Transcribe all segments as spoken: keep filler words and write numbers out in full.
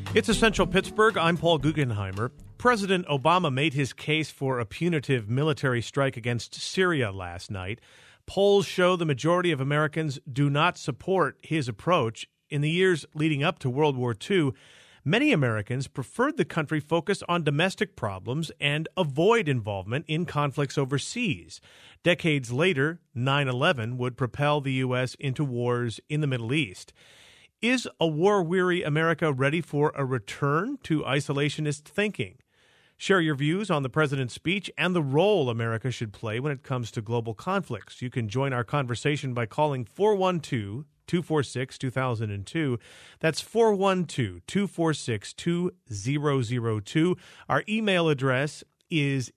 It's Essential Pittsburgh. I'm Paul Guggenheimer. President Obama made his case for a punitive military strike against Syria last night. Polls show the majority of Americans do not support his approach. In the years leading up to World War Two, many Americans preferred the country focus on domestic problems and avoid involvement in conflicts overseas. Decades later, nine eleven would propel the U S into wars in the Middle East. Is a war-weary America ready for a return to isolationist thinking? Share your views on the president's speech and the role America should play when it comes to global conflicts. You can join our conversation by calling four one two, two four six, two thousand two. That's four one two, two four six, two thousand two. Our email address is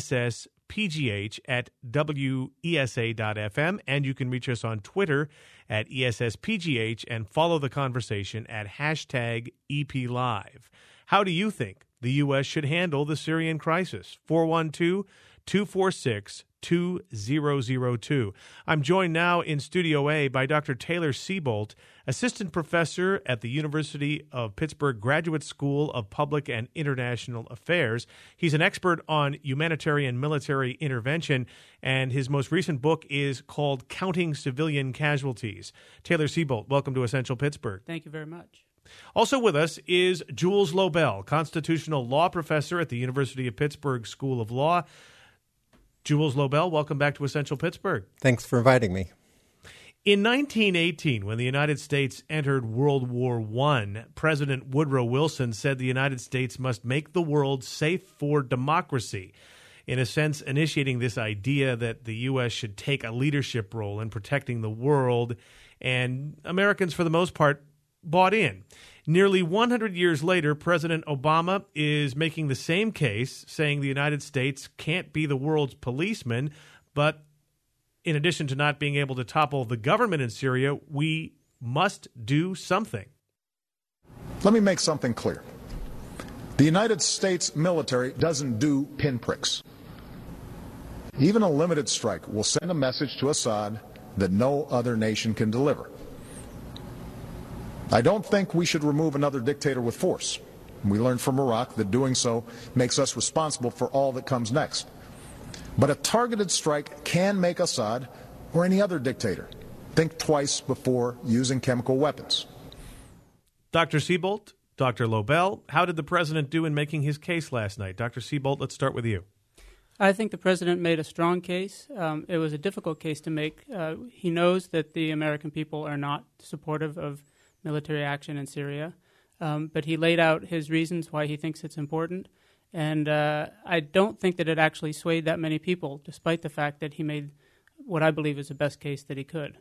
esspgh at w e s a dot f m, and you can reach us on Twitter at E S S P G H and follow the conversation at hashtag E P Live. How do you think the U S should handle the Syrian crisis? four one two, two four six, two thousand two. I'm joined now in Studio A by Doctor Taylor Sebolt, Assistant Professor at the University of Pittsburgh Graduate School of Public and International Affairs. He's an expert on humanitarian military intervention, and his most recent book is called Counting Civilian Casualties. Taylor Sebolt, welcome to Essential Pittsburgh. Thank you very much. Also with us is Jules Lobel, Constitutional Law Professor at the University of Pittsburgh School of Law. Jules Lobel, welcome back to Essential Pittsburgh. Thanks for inviting me. In nineteen eighteen, when the United States entered World War One, President Woodrow Wilson said the United States must make the world safe for democracy, in a sense initiating this idea that the U S should take a leadership role in protecting the world, and Americans, for the most part, bought in. Nearly one hundred years later, President Obama is making the same case, saying the United States can't be the world's policeman, but in addition to not being able to topple the government in Syria, we must do something. Let me make something clear. The United States military doesn't do pinpricks. Even a limited strike will send a message to Assad that no other nation can deliver. I don't think we should remove another dictator with force. We learned from Iraq that doing so makes us responsible for all that comes next. But a targeted strike can make Assad, or any other dictator, think twice before using chemical weapons. Doctor Sebolt, Doctor Lobel, how did the president do in making his case last night? Doctor Sebolt, let's start with you. I think the president made a strong case. Um, it was a difficult case to make. Uh, he knows that the American people are not supportive of military action in Syria, um, but he laid out his reasons why he thinks it's important. And uh, I don't think that it actually swayed that many people, despite the fact that he made what I believe is the best case that he could.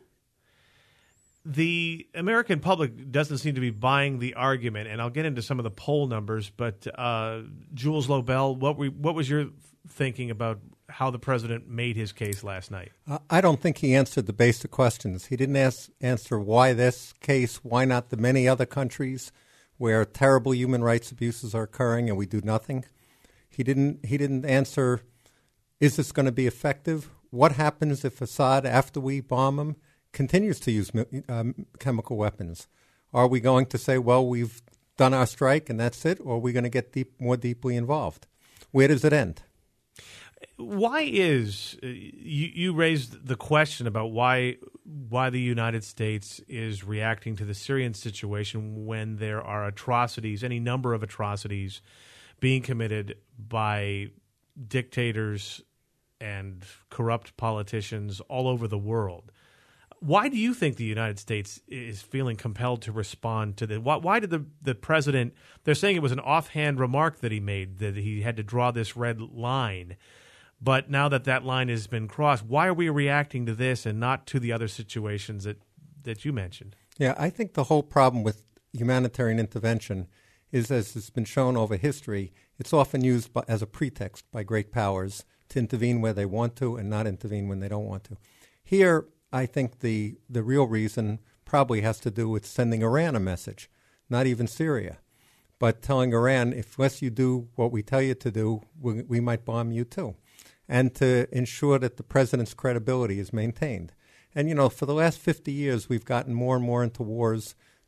The American public doesn't seem to be buying the argument, and I'll get into some of the poll numbers, but uh, Jules Lobel, what, we, what was your thinking about how the president made his case last night? Uh, I don't think he answered the basic questions. He didn't ask, answer why this case, why not the many other countries where terrible human rights abuses are occurring and we do nothing. He didn't, he didn't answer, is this going to be effective? What happens if Assad, after we bomb him, continues to use um, chemical weapons? Are we going to say, well, we've done our strike and that's it, or are we going to get deep, more deeply involved? Where does it end? Why is uh, you, you raised the question about why why the United States is reacting to the Syrian situation when there are atrocities, any number of atrocities being committed by dictators and corrupt politicians all over the world. Why do you think the United States is feeling compelled to respond to this? Why, why did the, the president, they're saying it was an offhand remark that he made, that he had to draw this red line. But now that that line has been crossed, why are we reacting to this and not to the other situations that, that you mentioned? Yeah, I think the whole problem with humanitarian intervention is, as has been shown over history, it's often used by, as a pretext by great powers to intervene where they want to and not intervene when they don't want to. Here, I think the, the real reason probably has to do with sending Iran a message, not even Syria, but telling Iran, if unless you do what we tell you to do, we, we might bomb you too, and to ensure that the president's credibility is maintained. And, you know, for the last fifty years, we've gotten more and more into wars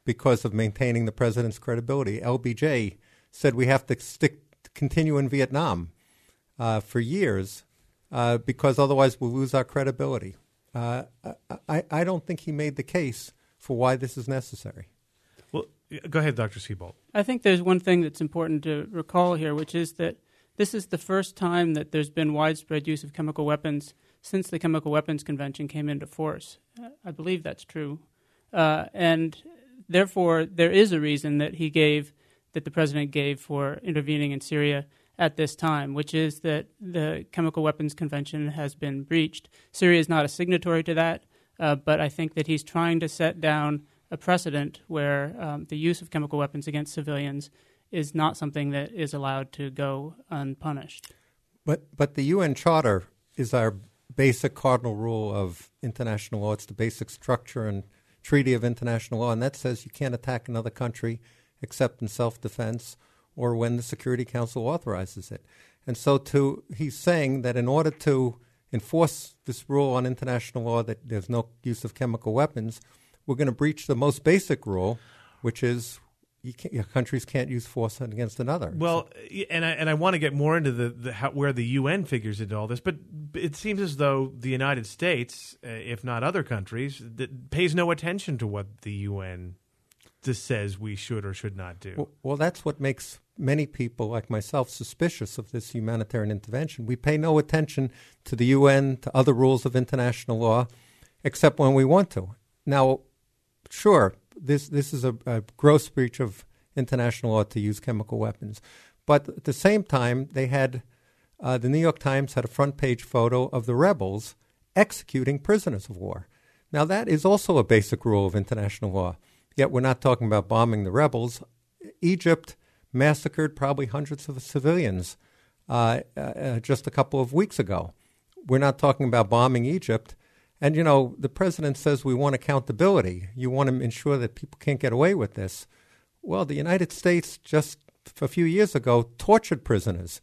because of maintaining the president's credibility. L B J said we have to stick, continue in Vietnam uh, for years uh, because otherwise we'll lose our credibility. Uh, I, I don't think he made the case for why this is necessary. Well, go ahead, Doctor Seabolt. I think there's one thing that's important to recall here, which is that this is the first time that there's been widespread use of chemical weapons since the Chemical Weapons Convention came into force. I believe that's true. Uh, and therefore, there is a reason that he gave, that the president gave for intervening in Syria at this time, which is that the Chemical Weapons Convention has been breached. Syria is not a signatory to that, uh, but I think that he's trying to set down a precedent where um, the use of chemical weapons against civilians is not something that is allowed to go unpunished. But but the U N Charter is our basic cardinal rule of international law. It's the basic structure and treaty of international law, and that says you can't attack another country except in self-defense or when the Security Council authorizes it. And so to he's saying that in order to enforce this rule on international law that there's no use of chemical weapons, we're going to breach the most basic rule, which is you can't, your countries can't use force against another. Well, and I and I want to get more into the, the how, where the U N figures into all this, but it seems as though the United States, uh, if not other countries, that pays no attention to what the U N just says we should or should not do. Well, well, that's what makes many people like myself suspicious of this humanitarian intervention. We pay no attention to the U N, to other rules of international law, except when we want to. Now, sure, this this is a, a gross breach of international law to use chemical weapons. But at the same time, they had, uh, the New York Times had a front page photo of the rebels executing prisoners of war. Now, that is also a basic rule of international law. Yet we're not talking about bombing the rebels. Egypt massacred probably hundreds of civilians uh, uh, just a couple of weeks ago. We're not talking about bombing Egypt. And, you know, the president says we want accountability. You want to ensure that people can't get away with this. Well, the United States just a few years ago tortured prisoners.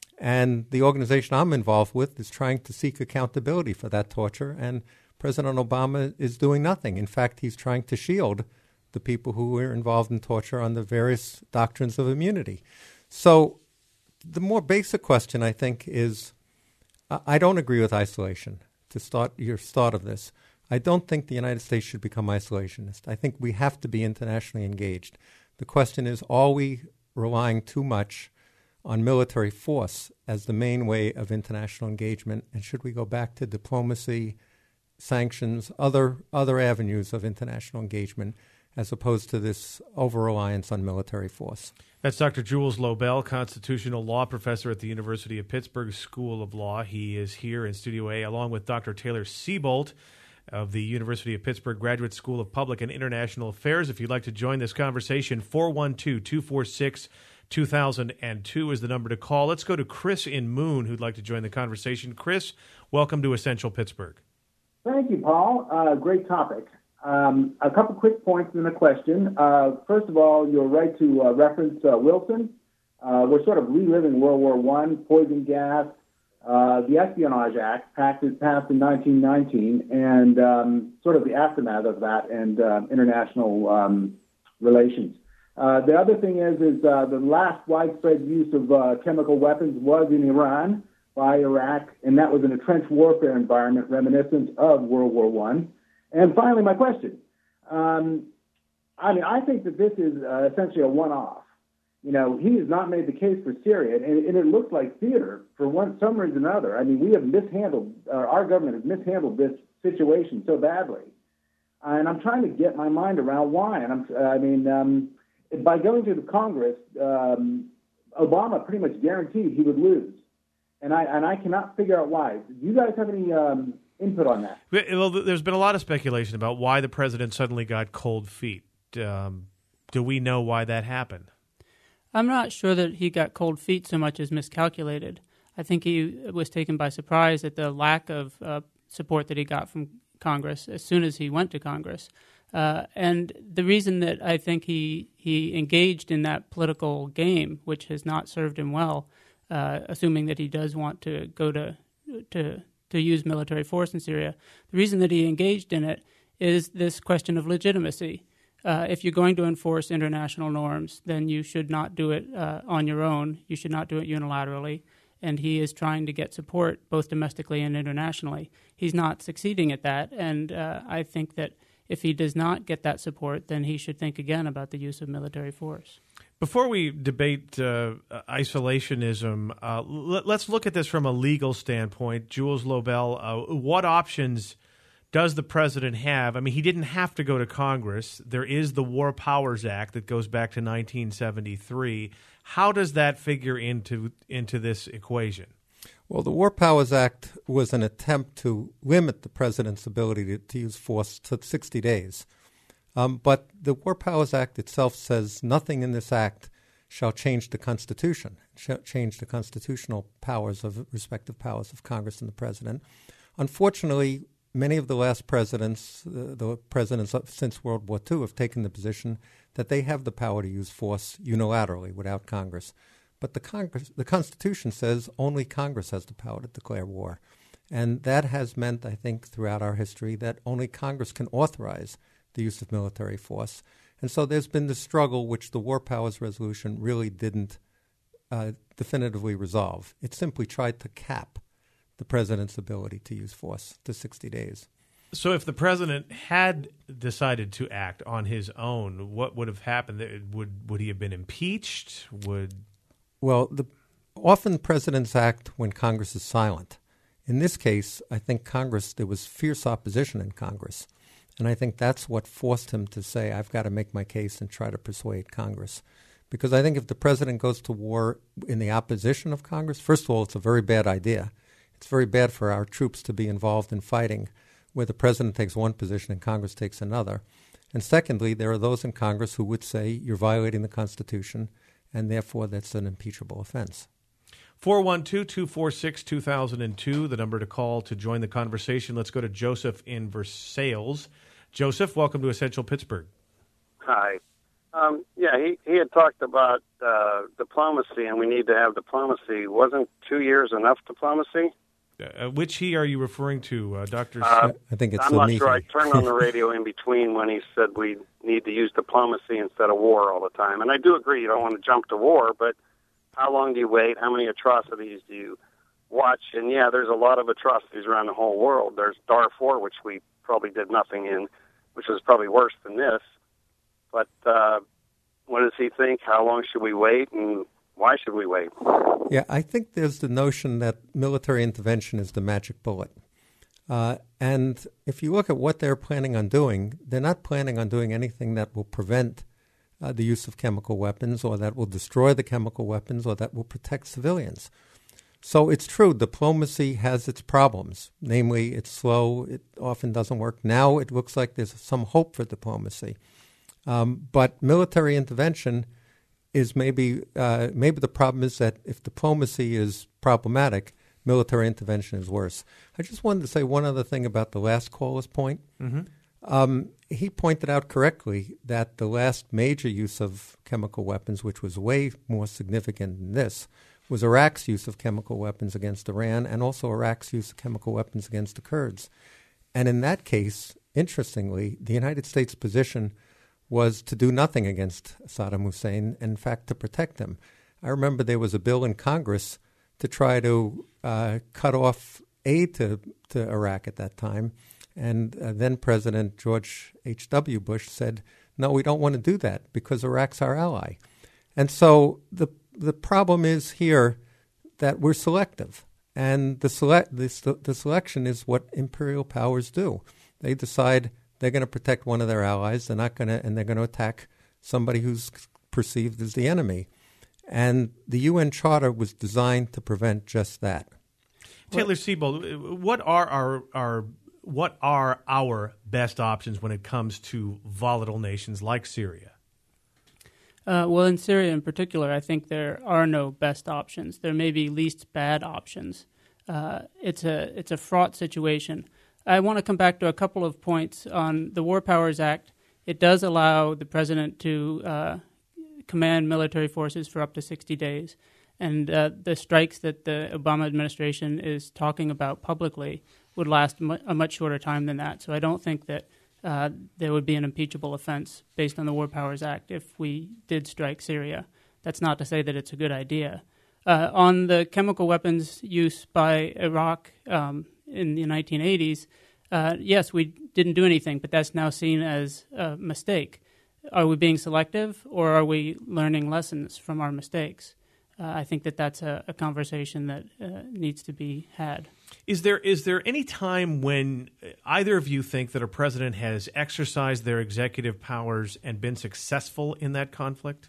And the organization I'm involved with is trying to seek accountability for that torture. And President Obama is doing nothing. In fact, he's trying to shield the people who were involved in torture on the various doctrines of immunity. So the more basic question, I think, is I don't agree with isolation. To start your start of this, I don't think the United States should become isolationist. I think we have to be internationally engaged. The question is, are we relying too much on military force as the main way of international engagement, and should we go back to diplomacy, sanctions, other other avenues of international engagement, as opposed to this over-reliance on military force? That's Doctor Jules Lobel, constitutional law professor at the University of Pittsburgh School of Law. He is here in Studio A, along with Doctor Taylor Seabolt of the University of Pittsburgh Graduate School of Public and International Affairs. If you'd like to join this conversation, four one two, two four six, two thousand two is the number to call. Let's go to Chris in Moon, who'd like to join the conversation. Chris, welcome to Essential Pittsburgh. Thank you, Paul. Uh, great topic. Um, a couple quick points and a question. Uh, first of all, you're right to uh, reference uh, Wilson. Uh, we're sort of reliving World War One, poison gas, uh, the Espionage Act, passed, passed in nineteen nineteen, and um, sort of the aftermath of that and uh, international um, relations. Uh, the other thing is, is uh, the last widespread use of uh, chemical weapons was in Iran by Iraq, and that was in a trench warfare environment reminiscent of World War One. And finally, my question. Um, I mean, I think that this is uh, essentially a one-off. You know, he has not made the case for Syria, and, and it looks like theater for one, some reason or another. I mean, we have mishandled, uh, our government has mishandled this situation so badly. And I'm trying to get my mind around why. And I'm, I mean, um, by going to the Congress, um, Obama pretty much guaranteed he would lose. And I, and I cannot figure out why. Do you guys have any um, input on that? Well, there's been a lot of speculation about why the president suddenly got cold feet. Um, do we know why that happened? I'm not sure that he got cold feet so much as miscalculated. I think he was taken by surprise at the lack of uh, support that he got from Congress as soon as he went to Congress. Uh, and the reason that I think he, he engaged in that political game, which has not served him well, uh, assuming that he does want to go to to to use military force in Syria, the reason that he engaged in it is this question of legitimacy. Uh, if you're going to enforce international norms, then you should not do it uh, on your own. You should not do it unilaterally. And he is trying to get support both domestically and internationally. He's not succeeding at that, and uh, I think that if he does not get that support, then he should think again about the use of military force. Before we debate uh, isolationism, uh, l- let's look at this from a legal standpoint. Jules Lobel, uh, what options does the president have? I mean, he didn't have to go to Congress. There is the War Powers Act that goes back to nineteen seventy-three. How does that figure into into this equation? Well, the War Powers Act was an attempt to limit the president's ability to, to use force to sixty days. Um, but the War Powers Act itself says nothing in this act shall change the Constitution, shall change the constitutional powers of respective powers of Congress and the president. Unfortunately, many of the last presidents, uh, the presidents since World War Two, have taken the position that they have the power to use force unilaterally without Congress. But the Congress, the Constitution says only Congress has the power to declare war. And that has meant, I think, throughout our history that only Congress can authorize the use of military force. And so there's been this struggle which the War Powers Resolution really didn't uh, definitively resolve. It simply tried to cap the president's ability to use force to sixty days. So if the president had decided to act on his own, what would have happened? Would would he have been impeached? Would Well, the, often presidents act when Congress is silent. In this case, I think Congress, there was fierce opposition in Congress. And I think that's what forced him to say, I've got to make my case and try to persuade Congress. Because I think if the president goes to war in the opposition of Congress, first of all, it's a very bad idea. It's very bad for our troops to be involved in fighting where the president takes one position and Congress takes another. And secondly, there are those in Congress who would say you're violating the Constitution, and therefore that's an impeachable offense. four one two, two four six, two thousand two, the number to call to join the conversation. Let's go to Joseph in Versailles. Joseph, welcome to Essential Pittsburgh. Hi. Um, yeah, he, he had talked about uh, diplomacy, and we need to have diplomacy. Wasn't two years enough diplomacy? Uh, which he are you referring to, uh, Doctor Uh, I think it's I'm the not me. sure. I turned on the radio in between when he said we need to use diplomacy instead of war all the time. And I do agree you don't want to jump to war, but how long do you wait? How many atrocities do you watch? And, yeah, there's a lot of atrocities around the whole world. There's Darfur, which we probably did nothing in, which was probably worse than this. But uh, what does he think? How long should we wait, and why should we wait? Yeah, I think there's the notion that military intervention is the magic bullet. Uh, and if you look at what they're planning on doing, they're not planning on doing anything that will prevent uh, the use of chemical weapons or that will destroy the chemical weapons or that will protect civilians. So it's true, diplomacy has its problems. Namely, it's slow, it often doesn't work. Now it looks like there's some hope for diplomacy. Um, but military intervention is maybe, uh, maybe the problem is that if diplomacy is problematic, military intervention is worse. I just wanted to say one other thing about the last caller's point. Mm-hmm. Um, he pointed out correctly that the last major use of chemical weapons, which was way more significant than this, was Iraq's use of chemical weapons against Iran and also Iraq's use of chemical weapons against the Kurds. And in that case, interestingly, the United States' position was to do nothing against Saddam Hussein, in fact, to protect him. I remember there was a bill in Congress to try to uh, cut off aid to, to Iraq at that time. And uh, then President George H W. Bush said, no, we don't want to do that because Iraq's our ally. And so the the problem is here that we're selective. And the, select, the, the selection is what imperial powers do. They decide they're going to protect one of their allies. They're not going to, and they're going to attack somebody who's perceived as the enemy. And the U N Charter was designed to prevent just that. Taylor Siebold, what are our, our what are our best options when it comes to volatile nations like Syria? Uh, well, in Syria in particular, I think there are no best options. There may be least bad options. Uh, it's a it's a fraught situation. I want to come back to a couple of points on the War Powers Act. It does allow the president to uh, command military forces for up to sixty days. And uh, the strikes that the Obama administration is talking about publicly would last mu- a much shorter time than that. So I don't think that uh, there would be an impeachable offense based on the War Powers Act if we did strike Syria. That's not to say that it's a good idea. Uh, on the chemical weapons use by Iraq um, in the nineteen eighties, uh, yes, we didn't do anything, but that's now seen as a mistake. Are we being selective, or are we learning lessons from our mistakes? Uh, I think that that's a, a conversation that uh, needs to be had. Is there is there any time when either of you think that a president has exercised their executive powers and been successful in that conflict?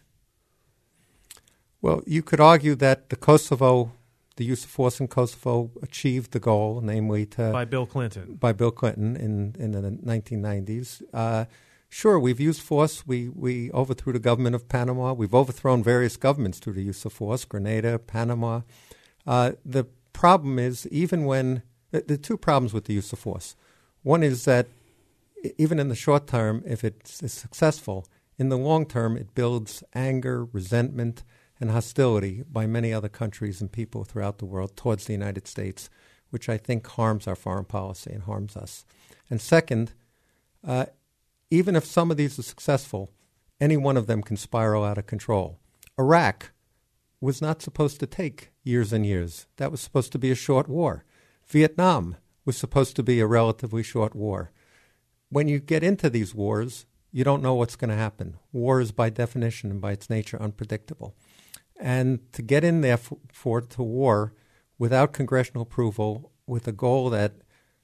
Well, you could argue that the Kosovo, the use of force in Kosovo achieved the goal, namely to... By Bill Clinton. By Bill Clinton in, in the nineteen nineties. Uh, sure, we've used force. We, we overthrew the government of Panama. We've overthrown various governments through the use of force, Grenada, Panama. Uh, the problem is, even when... The, the two problems with the use of force. One is that even in the short term, if it's successful, in the long term, it builds anger, resentment, and hostility by many other countries and people throughout the world towards the United States, which I think harms our foreign policy and harms us. And second, uh, even if some of these are successful, any one of them can spiral out of control. Iraq was not supposed to take years and years. That was supposed to be a short war. Vietnam was supposed to be a relatively short war. When you get into these wars, you don't know what's going to happen. War is by definition and by its nature unpredictable. And to get in there for, for to war without congressional approval, with a goal that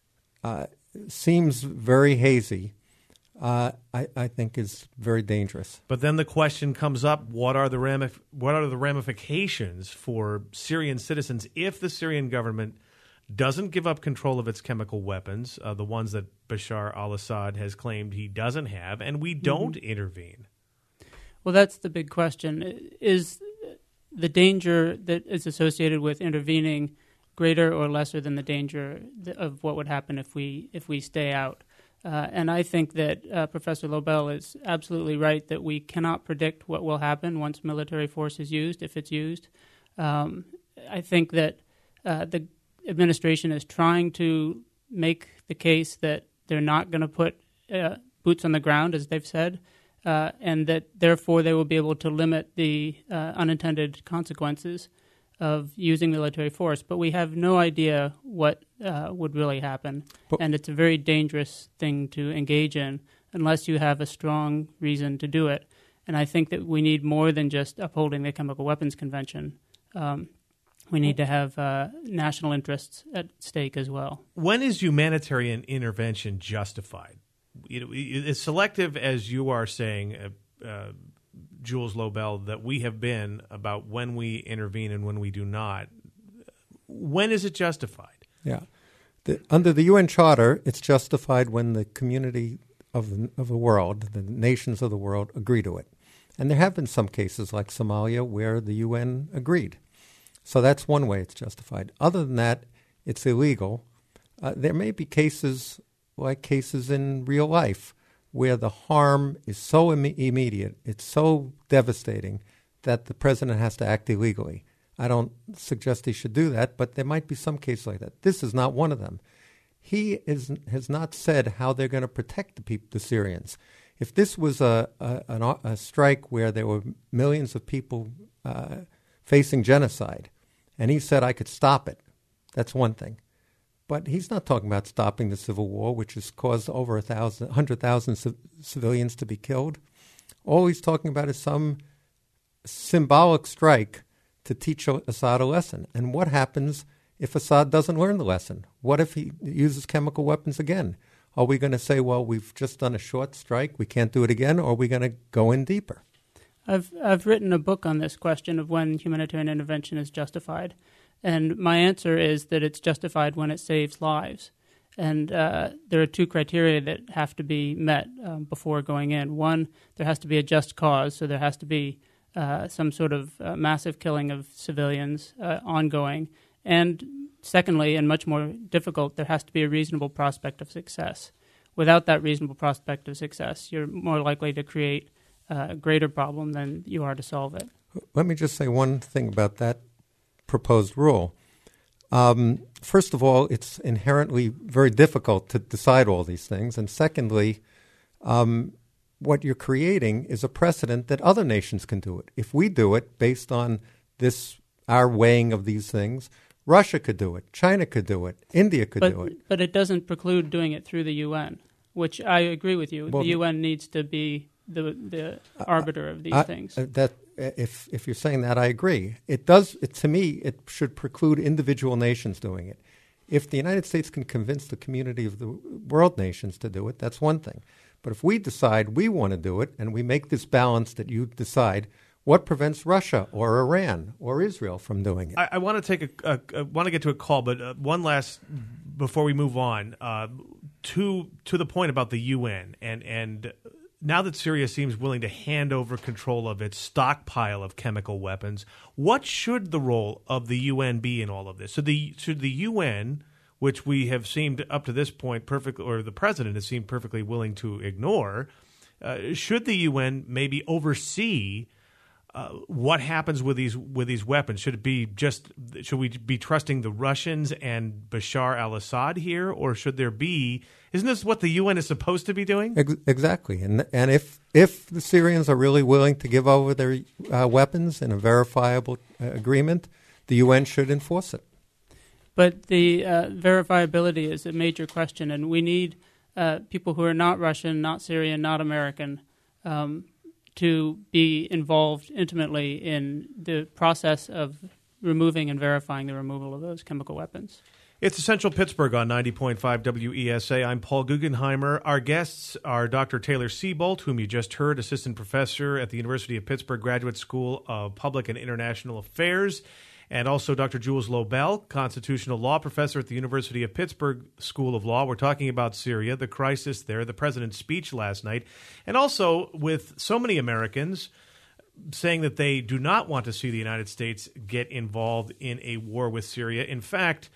uh, seems very hazy, uh, I, I think is very dangerous. But then the question comes up: What are the ramif- what are the ramifications for Syrian citizens if the Syrian government doesn't give up control of its chemical weapons, uh, the ones that Bashar al-Assad has claimed he doesn't have, and we don't mm-hmm. intervene? Well, that's the big question. Is the danger that is associated with intervening greater or lesser than the danger of what would happen if we if we stay out? Uh, and I think that uh, Professor Lobel is absolutely right that we cannot predict what will happen once military force is used, if it's used. Um, I think that uh, the administration is trying to make the case that they're not going to put uh, boots on the ground, as they've said, Uh, and that therefore they will be able to limit the uh, unintended consequences of using military force. But we have no idea what uh, would really happen, but, and it's a very dangerous thing to engage in unless you have a strong reason to do it. And I think that we need more than just upholding the Chemical Weapons Convention. Um, we need to have uh, national interests at stake as well. When is humanitarian intervention justified? You know, as selective as you are saying, uh, uh, Jules Lobel, that we have been about when we intervene and when we do not, when is it justified? Yeah. The, under the U N Charter, it's justified when the community of the, of the world, the nations of the world, agree to it. And there have been some cases like Somalia where the U N agreed. So that's one way it's justified. Other than that, it's illegal. Uh, there may be cases like cases in real life where the harm is so Im- immediate, it's so devastating that the president has to act illegally. I don't suggest he should do that, but there might be some case like that. This is not one of them. He is, has not said how they're going to protect the people, the Syrians. If this was a, a, an, a strike where there were millions of people uh, facing genocide, and he said I could stop it, that's one thing. But he's not talking about stopping the civil war, which has caused over a thousand, hundred thousand c- civilians to be killed. All he's talking about is some symbolic strike to teach Assad a lesson. And what happens if Assad doesn't learn the lesson? What if he uses chemical weapons again? Are we going to say, well, we've just done a short strike, we can't do it again, or are we going to go in deeper? I've I've written a book on this question of when humanitarian intervention is justified. And my answer is that it's justified when it saves lives. And uh, there are two criteria that have to be met um, before going in. One, there has to be a just cause, so there has to be uh, some sort of uh, massive killing of civilians uh, ongoing. And secondly, and much more difficult, there has to be a reasonable prospect of success. Without that reasonable prospect of success, you're more likely to create uh, a greater problem than you are to solve it. Let me just say one thing about that proposed rule. Um, first of all, it's inherently very difficult to decide all these things. And secondly, um, what you're creating is a precedent that other nations can do it. If we do it based on this, our weighing of these things, Russia could do it, China could do it, India could but, do it. But it doesn't preclude doing it through the U N, which I agree with you. Well, the U N needs to be the the arbiter of these I, things. Uh, that if if you're saying that, I agree. It does. It, to me, it should preclude individual nations doing it. If the United States can convince the community of the world nations to do it, that's one thing. But if we decide we want to do it and we make this balance that you decide, what prevents Russia or Iran or Israel from doing it? I, I want to take a, a, a want to get to a call, but uh, one last before we move on uh, to to the point about the U N and and. Now that Syria seems willing to hand over control of its stockpile of chemical weapons, what should the role of the U N be in all of this? So the should the U N, which we have seemed up to this point perfectly, or the president has seemed perfectly willing to ignore, uh, should the U N maybe oversee uh, what happens with these with these weapons? Should it be just should we be trusting the Russians and Bashar al-Assad here, or should there be? Isn't this what the U N is supposed to be doing? Ex- exactly. And and if if the Syrians are really willing to give over their uh, weapons in a verifiable uh, agreement, the U N should enforce it. But the uh, verifiability is a major question, and we need uh, people who are not Russian, not Syrian, not American um, to be involved intimately in the process of removing and verifying the removal of those chemical weapons. It's Essential Pittsburgh on ninety point five W E S A. I'm Paul Guggenheimer. Our guests are Doctor Taylor Seabolt, whom you just heard, assistant professor at the University of Pittsburgh Graduate School of Public and International Affairs, and also Doctor Jules Lobel, constitutional law professor at the University of Pittsburgh School of Law. We're talking about Syria, the crisis there, the president's speech last night, and also with so many Americans saying that they do not want to see the United States get involved in a war with Syria. In fact,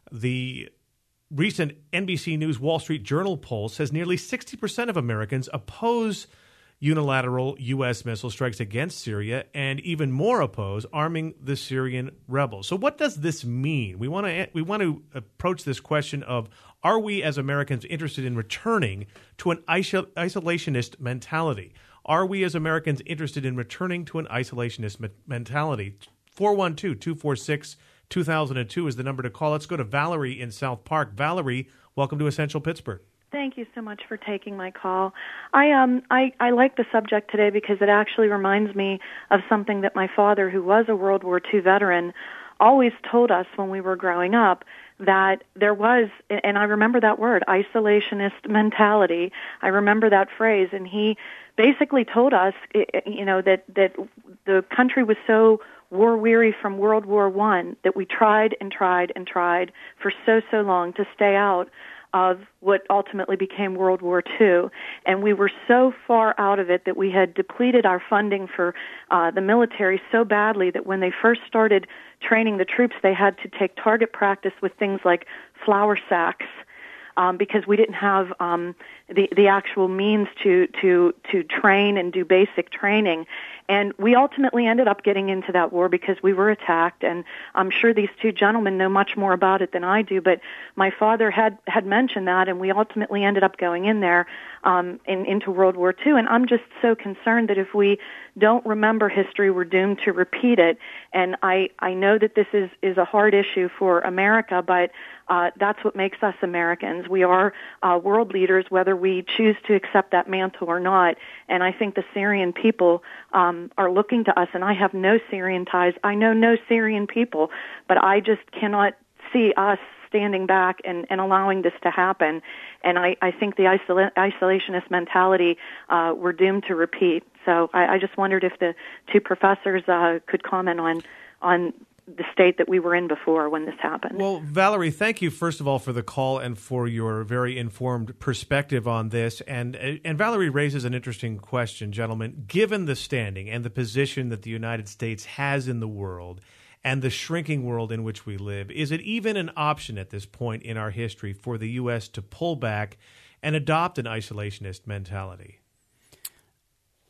the recent N B C News Wall Street Journal poll says nearly sixty percent of Americans oppose unilateral U S missile strikes against Syria, and even more oppose arming the Syrian rebels. So what does this mean? We want to we want to approach this question of, are we as Americans interested in returning to an isolationist mentality? Are we as Americans interested in returning to an isolationist me- mentality? four one two, two four six, two thousand two is the number to call. Let's go to Valerie in South Park. Valerie, welcome to Essential Pittsburgh. Thank you so much for taking my call. I um I, I like the subject today because it actually reminds me of something that my father, who was a World War Two veteran, always told us when we were growing up, that there was, and I remember that word, isolationist mentality. I remember that phrase, and he basically told us, you know, that, that the country was so war-weary from World War One that we tried and tried and tried for so, so long to stay out of what ultimately became World War Two. And we were so far out of it that we had depleted our funding for uh, the military so badly that when they first started training the troops, they had to take target practice with things like flour sacks, um, because we didn't have um, the the actual means to to to train and do basic training. And we ultimately ended up getting into that war because we were attacked, and I'm sure these two gentlemen know much more about it than I do, but my father had, had mentioned that, and we ultimately ended up going in there um, in, into World War Two, and I'm just so concerned that if we don't remember history, we're doomed to repeat it, and I, I know that this is, is a hard issue for America, but uh, that's what makes us Americans. We are uh, world leaders, whether we choose to accept that mantle or not, and I think the Syrian people um, are looking to us, and I have no Syrian ties. I know no Syrian people, but I just cannot see us standing back and, and allowing this to happen. And I, I think the isola- isolationist mentality uh, we're doomed to repeat. So I, I just wondered if the two professors uh, could comment on on the state that we were in before when this happened. Well, Valerie, thank you, first of all, for the call and for your very informed perspective on this. And and Valerie raises an interesting question, gentlemen. Given the standing and the position that the United States has in the world and the shrinking world in which we live, is it even an option at this point in our history for the U S to pull back and adopt an isolationist mentality?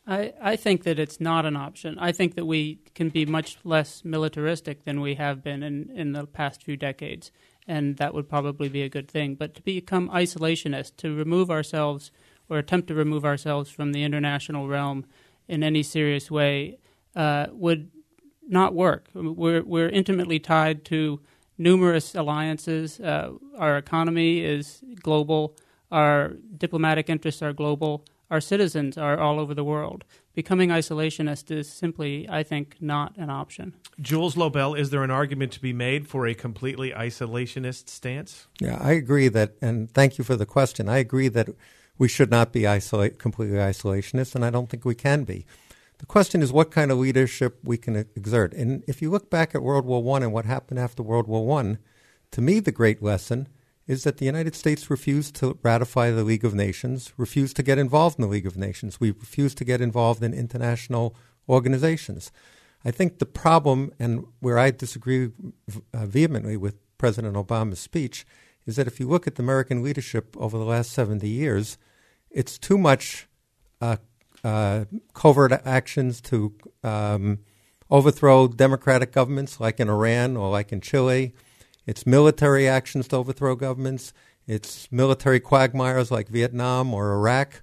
I, I think that it's not an option. I think that we can be much less militaristic than we have been in, in the past few decades, and that would probably be a good thing. But to become isolationist, to remove ourselves or attempt to remove ourselves from the international realm in any serious way uh, would not work. We're, we're intimately tied to numerous alliances. Uh, our economy is global. Our diplomatic interests are global. Our citizens are all over the world. Becoming isolationist is simply, I think, not an option. Jules Lobel, is there an argument to be made for a completely isolationist stance? Yeah, I agree that, and thank you for the question. I agree that we should not be isolate, completely isolationist, and I don't think we can be. The question is what kind of leadership we can exert. And if you look back at World War One and what happened after World War One, to me the great lesson is that the United States refused to ratify the League of Nations, refused to get involved in the League of Nations. We refused to get involved in international organizations. I think the problem, and where I disagree uh, vehemently with President Obama's speech, is that if you look at the American leadership over the last seventy years, it's too much uh, uh, covert actions to um, overthrow democratic governments like in Iran or like in Chile. It's military actions to overthrow governments. It's military quagmires like Vietnam or Iraq.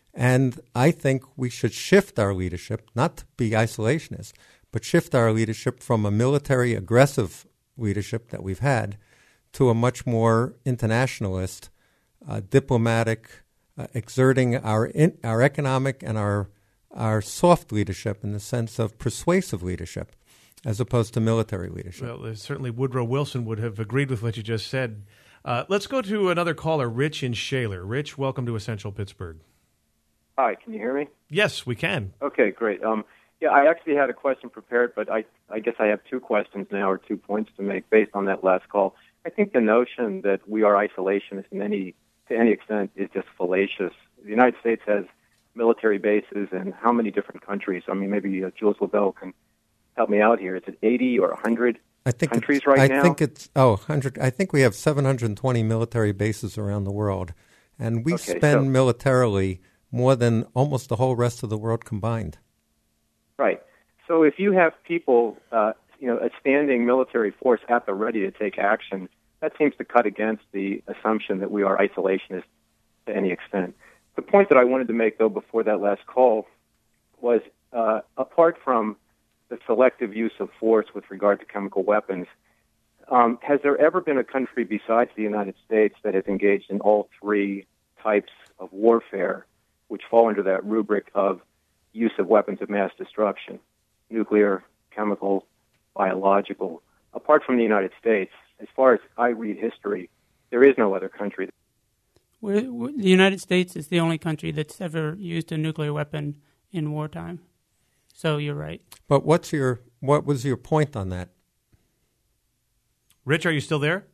And I think we should shift our leadership, not to be isolationist, but shift our leadership from a military aggressive leadership that we've had to a much more internationalist, uh, diplomatic, uh, exerting our in, our economic and our our soft leadership in the sense of persuasive leadership, as opposed to military leadership. Well, certainly Woodrow Wilson would have agreed with what you just said. Uh, let's go to another caller, Rich in Shaler. Rich, welcome to Essential Pittsburgh. Hi, can you hear me? Yes, we can. Okay, great. Um, yeah, I actually had a question prepared, but I, I guess I have two questions now or two points to make based on that last call. I think the notion that we are isolationists in any to any extent is just fallacious. The United States has military bases in how many different countries? I mean, maybe uh, Jules Lobel can help me out here. Is it eighty or one hundred I think countries right I now? I think it's, oh, one hundred. I think we have seven hundred twenty military bases around the world. And we okay, spend so, militarily more than almost the whole rest of the world combined. Right. So if you have people, uh, you know, a standing military force at the ready to take action, that seems to cut against the assumption that we are isolationists to any extent. The point that I wanted to make, though, before that last call was, uh, apart from the selective use of force with regard to chemical weapons, um, has there ever been a country besides the United States that has engaged in all three types of warfare, which fall under that rubric of use of weapons of mass destruction, nuclear, chemical, biological? Apart from the United States, as far as I read history, there is no other country. We're, we're, the United States is the only country that's ever used a nuclear weapon in wartime. So you're right. But what's your what was your point on that? Rich, are you still there?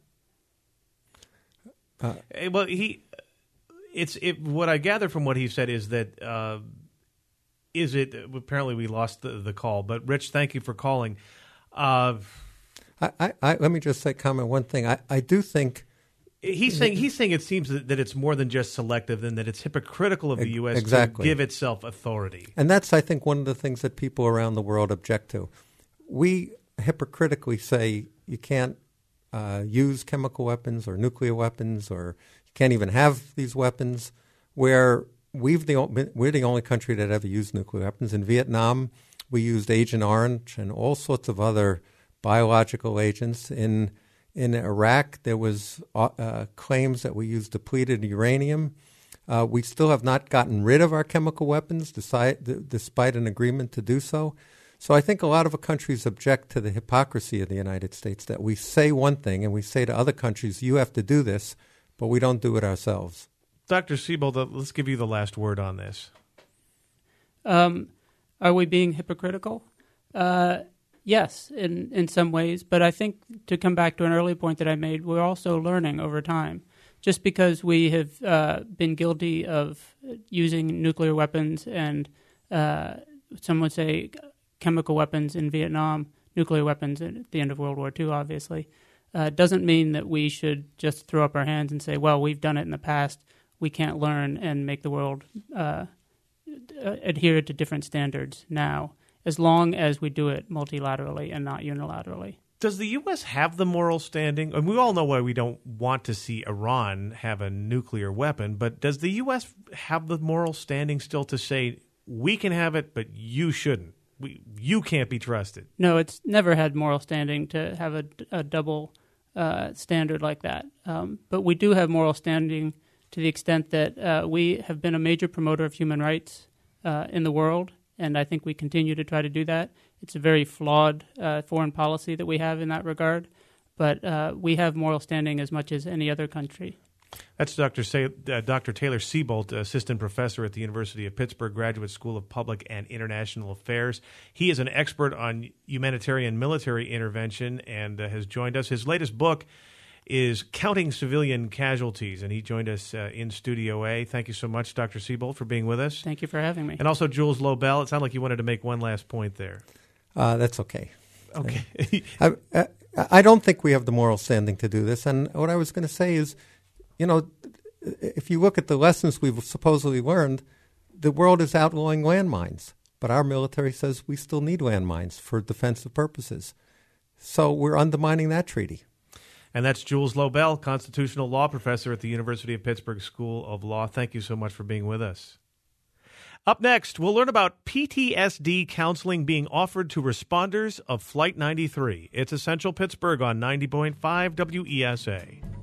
Uh, well, he, it's it, what I gather from what he said is that uh, is it apparently we lost the, the call. But Rich, thank you for calling. Uh, I, I, I let me just say comment one thing. I, I do think. He's saying he's saying it seems that, that it's more than just selective, and that it's hypocritical of the U S exactly. to give itself authority. And that's, I think, one of the things that people around the world object to. We hypocritically say you can't uh, use chemical weapons or nuclear weapons, or you can't even have these weapons, where we've the we're the only country that ever used nuclear weapons. In Vietnam, we used Agent Orange and all sorts of other biological agents. In In Iraq, there was uh, claims that we used depleted uranium. Uh, we still have not gotten rid of our chemical weapons, despite, despite an agreement to do so. So I think a lot of countries object to the hypocrisy of the United States, that we say one thing and we say to other countries, you have to do this, but we don't do it ourselves. Doctor Siebold, let's give you the last word on this. Um, are we being hypocritical? Uh Yes, in, in some ways, but I think to come back to an early point that I made, we're also learning over time. Just because we have uh, been guilty of using nuclear weapons and uh, some would say chemical weapons in Vietnam, nuclear weapons at the end of World War Two, obviously, uh, doesn't mean that we should just throw up our hands and say, well, we've done it in the past, we can't learn and make the world uh, uh, adhere to different standards now, as long as we do it multilaterally and not unilaterally. Does the U S have the moral standing? And we all know why we don't want to see Iran have a nuclear weapon, but does the U S have the moral standing still to say, we can have it, but you shouldn't? We, you can't be trusted. No, it's never had moral standing to have a, a double uh, standard like that. Um, but we do have moral standing to the extent that uh, we have been a major promoter of human rights uh, in the world, and I think we continue to try to do that. It's a very flawed uh, foreign policy that we have in that regard, but uh, we have moral standing as much as any other country. That's Doctor Say, uh, Doctor Taylor Siebold, assistant professor at the University of Pittsburgh Graduate School of Public and International Affairs. He is an expert on humanitarian military intervention and uh, has joined us. His latest book is Counting Civilian Casualties, and he joined us uh, in Studio A. Thank you so much, Doctor Siebold, for being with us. Thank you for having me. And also Jules Lobel. It sounded like you wanted to make one last point there. Uh, that's okay. Okay. I, I, I don't think we have the moral standing to do this. And what I was going to say is, you know, if you look at the lessons we've supposedly learned, the world is outlawing landmines. But our military says we still need landmines for defensive purposes. So we're undermining that treaty. And that's Jules Lobel, constitutional law professor at the University of Pittsburgh School of Law. Thank you so much for being with us. Up next, we'll learn about P T S D counseling being offered to responders of Flight ninety-three. It's Essential Pittsburgh on ninety point five W E S A.